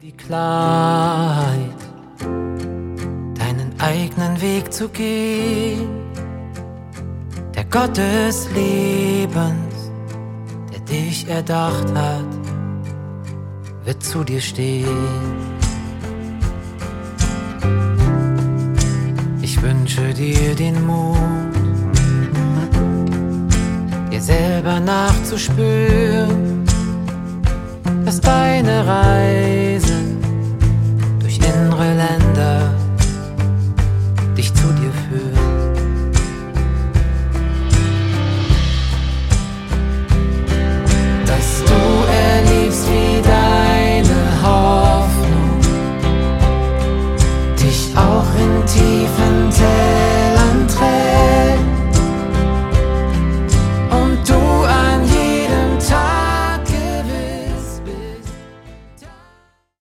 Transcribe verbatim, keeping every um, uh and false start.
Die Klarheit, deinen eigenen Weg zu gehen, der Gott des Lebens, der dich erdacht hat, wird zu dir stehen. Ich wünsche dir den Mut, dir selber nachzuspüren, dass deine Reise